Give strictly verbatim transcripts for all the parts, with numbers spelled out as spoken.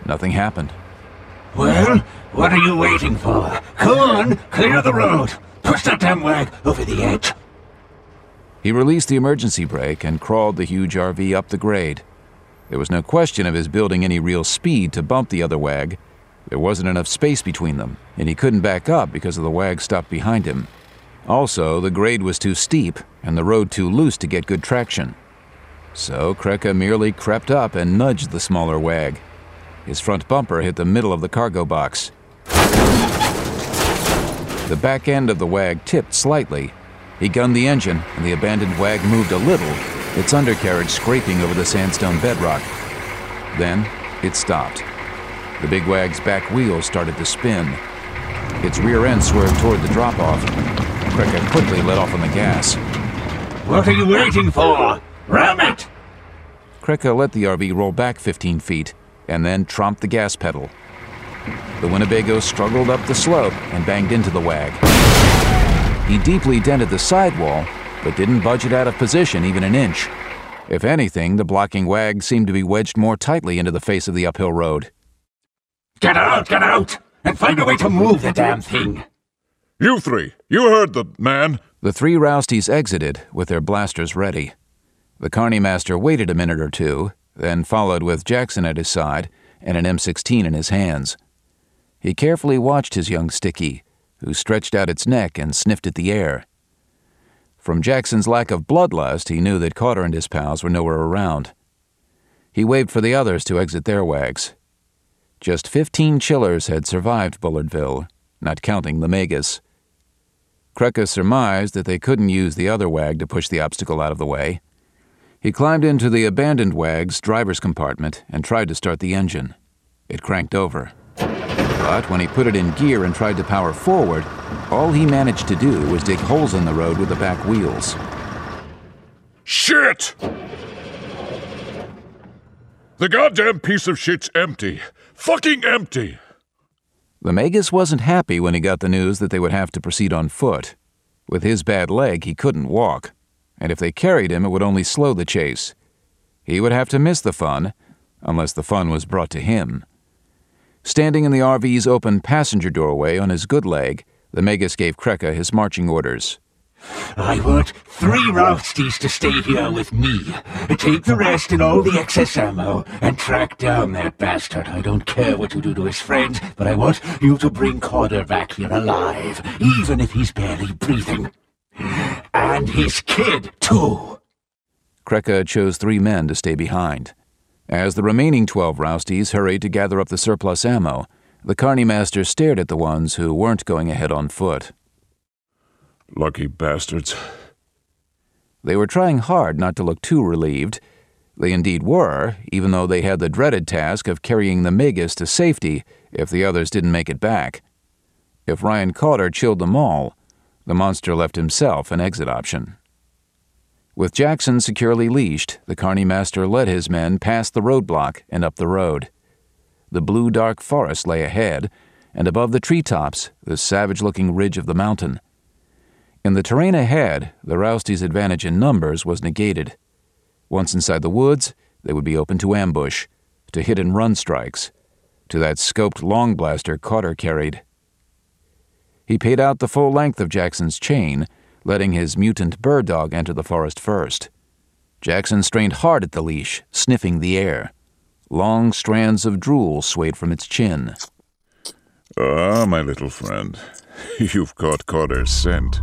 Nothing happened. Well, what are you waiting for? Come on, clear the road. Push that damn wag over the edge. He released the emergency brake and crawled the huge R V up the grade. There was no question of his building any real speed to bump the other wag. There wasn't enough space between them, and he couldn't back up because of the wag stopped behind him. Also, the grade was too steep and the road too loose to get good traction. So Krekka merely crept up and nudged the smaller wag. His front bumper hit the middle of the cargo box. The back end of the wag tipped slightly. He gunned the engine, and the abandoned wag moved a little, its undercarriage scraping over the sandstone bedrock. Then, it stopped. The big wag's back wheels started to spin. Its rear end swerved toward the drop-off. Krekka quickly let off on the gas. What are you waiting for? Ram it! Krekka let the R V roll back fifteen feet, and then tromped the gas pedal. The Winnebago struggled up the slope and banged into the wag. He deeply dented the sidewall, but didn't budge it out of position even an inch. If anything, the blocking wag seemed to be wedged more tightly into the face of the uphill road. Get out, get out, and find a way to move the damn thing. You three, you heard the man. The three Rousties exited with their blasters ready. The Carney Master waited a minute or two, then followed with Jackson at his side and an M sixteen in his hands. He carefully watched his young Sticky, who stretched out its neck and sniffed at the air. From Jackson's lack of bloodlust, he knew that Carter and his pals were nowhere around. He waved for the others to exit their wags. Just fifteen chillers had survived Bullardville, not counting the Magus. Krekka surmised that they couldn't use the other wag to push the obstacle out of the way. He climbed into the abandoned wag's driver's compartment and tried to start the engine. It cranked over. But when he put it in gear and tried to power forward, all he managed to do was dig holes in the road with the back wheels. Shit! The goddamn piece of shit's empty. Fucking empty! The Magus wasn't happy when he got the news that they would have to proceed on foot. With his bad leg, he couldn't walk, and if they carried him, it would only slow the chase. He would have to miss the fun, unless the fun was brought to him. Standing in the R V's open passenger doorway on his good leg, the Magus gave Krekka his marching orders. I want three Rousties to stay here with me. Take the rest and all the excess ammo and track down that bastard. I don't care what you do to his friends, but I want you to bring Carter back here alive, even if he's barely breathing. And his kid, too. Krekka chose three men to stay behind. As the remaining twelve Rousties hurried to gather up the surplus ammo, the Carney Master stared at the ones who weren't going ahead on foot. Lucky bastards. They were trying hard not to look too relieved. They indeed were, even though they had the dreaded task of carrying the Magus to safety if the others didn't make it back. If Ryan Carter chilled them all, the monster left himself an exit option. With Jackson securely leashed, the Carney Master led his men past the roadblock and up the road. The blue dark forest lay ahead, and above the treetops, the savage-looking ridge of the mountain. In the terrain ahead, the Rousties' advantage in numbers was negated. Once inside the woods, they would be open to ambush, to hit-and-run strikes, to that scoped long blaster Carter carried. He paid out the full length of Jackson's chain, letting his mutant bird dog enter the forest first. Jackson strained hard at the leash, sniffing the air. Long strands of drool swayed from its chin. Ah, my little friend, you've caught Carter's scent.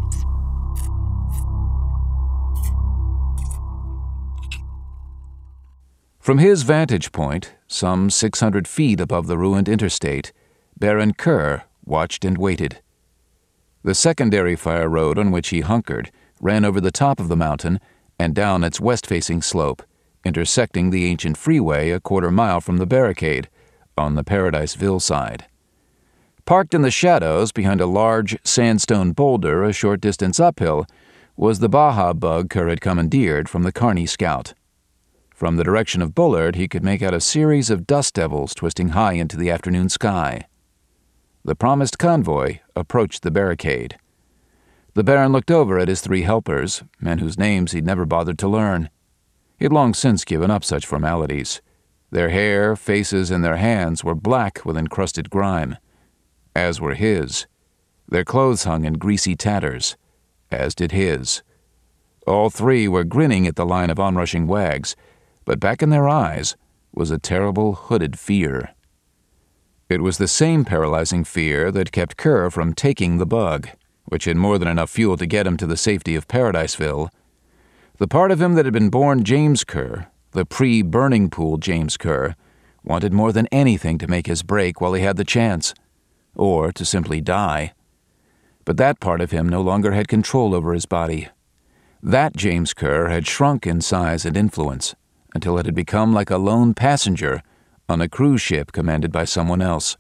From his vantage point, some six hundred feet above the ruined interstate, Baron Kerr watched and waited. The secondary fire road on which he hunkered ran over the top of the mountain and down its west-facing slope, intersecting the ancient freeway a quarter mile from the barricade, on the Paradiseville side. Parked in the shadows behind a large sandstone boulder a short distance uphill was the Baja bug Kerr had commandeered from the Carney Scout. From the direction of Bullard, he could make out a series of dust devils twisting high into the afternoon sky. The promised convoy approached the barricade. The Baron looked over at his three helpers, men whose names he'd never bothered to learn. He had long since given up such formalities. Their hair, faces, and their hands were black with encrusted grime, as were his. Their clothes hung in greasy tatters, as did his. All three were grinning at the line of onrushing wags, but back in their eyes was a terrible hooded fear. It was the same paralyzing fear that kept Kerr from taking the bug, which had more than enough fuel to get him to the safety of Paradiseville. The part of him that had been born James Kerr, the pre-burning pool James Kerr, wanted more than anything to make his break while he had the chance, or to simply die. But that part of him no longer had control over his body. That James Kerr had shrunk in size and influence until it had become like a lone passenger on a cruise ship commanded by someone else.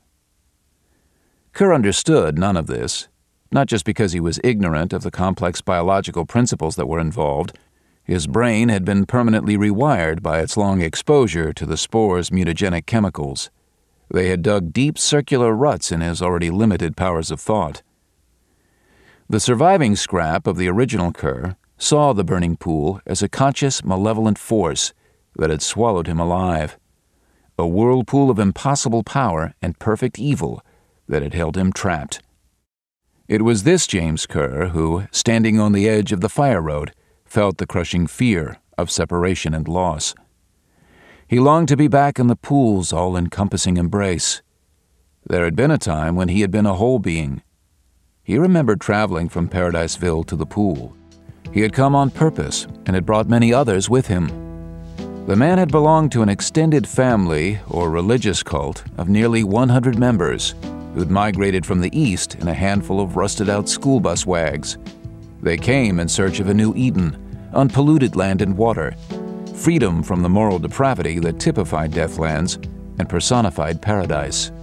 Kerr understood none of this, not just because he was ignorant of the complex biological principles that were involved. His brain had been permanently rewired by its long exposure to the spore's mutagenic chemicals. They had dug deep circular ruts in his already limited powers of thought. The surviving scrap of the original Kerr saw the burning pool as a conscious, malevolent force that had swallowed him alive, a whirlpool of impossible power and perfect evil that had held him trapped. It was this James Kerr who, standing on the edge of the fire road, felt the crushing fear of separation and loss. He longed to be back in the pool's all-encompassing embrace. There had been a time when he had been a whole being. He remembered traveling from Paradiseville to the pool. He had come on purpose and had brought many others with him. The man had belonged to an extended family or religious cult of nearly one hundred members who'd migrated from the east in a handful of rusted-out school bus wags. They came in search of a new Eden, unpolluted land and water, freedom from the moral depravity that typified Deathlands and personified paradise.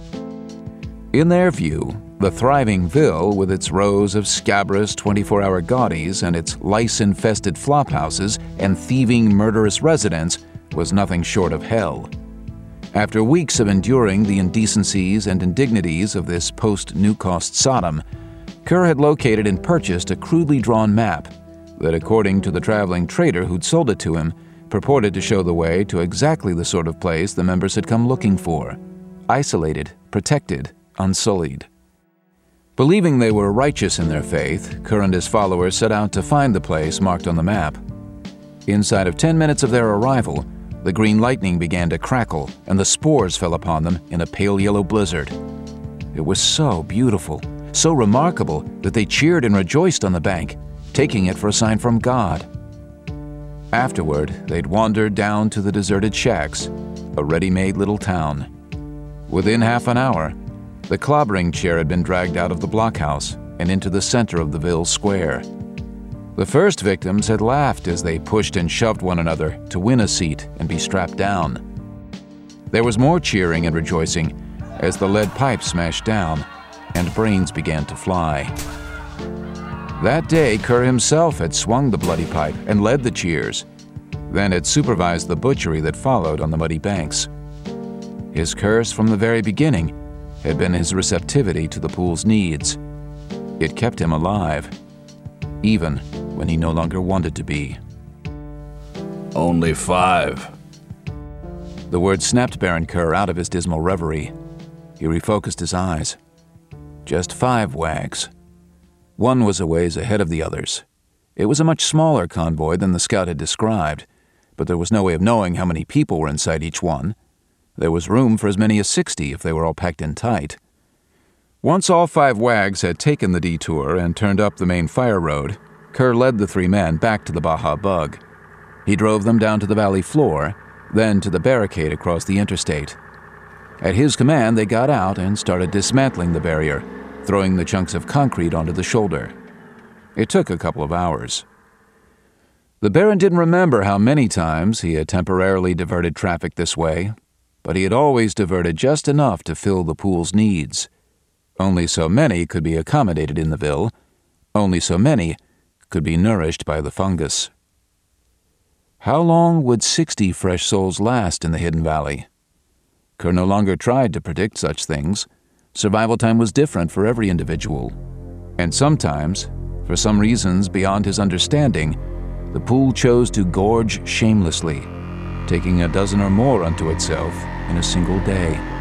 In their view, the thriving Ville, with its rows of scabrous twenty-four-hour gaudies and its lice-infested flophouses and thieving, murderous residents, was nothing short of hell. After weeks of enduring the indecencies and indignities of this post-New-Cost Sodom, Kerr had located and purchased a crudely drawn map that, according to the traveling trader who'd sold it to him, purported to show the way to exactly the sort of place the members had come looking for: isolated, protected, unsullied. Believing they were righteous in their faith, Kerr and his followers set out to find the place marked on the map. Inside of ten minutes of their arrival, the green lightning began to crackle and the spores fell upon them in a pale yellow blizzard. It was so beautiful, so remarkable that they cheered and rejoiced on the bank, taking it for a sign from God. Afterward, they'd wandered down to the deserted shacks, a ready-made little town. Within half an hour, the clobbering chair had been dragged out of the blockhouse and into the center of the Ville Square. The first victims had laughed as they pushed and shoved one another to win a seat and be strapped down. There was more cheering and rejoicing as the lead pipe smashed down and brains began to fly. That day, Kerr himself had swung the bloody pipe and led the cheers, then had supervised the butchery that followed on the muddy banks. His curse from the very beginning had been his receptivity to the pool's needs. It kept him alive, even when he no longer wanted to be. Only five. The word snapped Baron Kerr out of his dismal reverie. He refocused his eyes. Just five wags. One was a ways ahead of the others. It was a much smaller convoy than the scout had described, but there was no way of knowing how many people were inside each one. There was room for as many as sixty if they were all packed in tight. Once all five wags had taken the detour and turned up the main fire road, Kerr led the three men back to the Baja Bug. He drove them down to the valley floor, then to the barricade across the interstate. At his command, they got out and started dismantling the barrier, throwing the chunks of concrete onto the shoulder. It took a couple of hours. The Baron didn't remember how many times he had temporarily diverted traffic this way, but he had always diverted just enough to fill the pool's needs. Only so many could be accommodated in the Ville. Only so many could be nourished by the fungus. How long would sixty fresh souls last in the Hidden Valley? Kerr no longer tried to predict such things. Survival time was different for every individual. And sometimes, for some reasons beyond his understanding, the pool chose to gorge shamelessly, taking a dozen or more unto itself in a single day.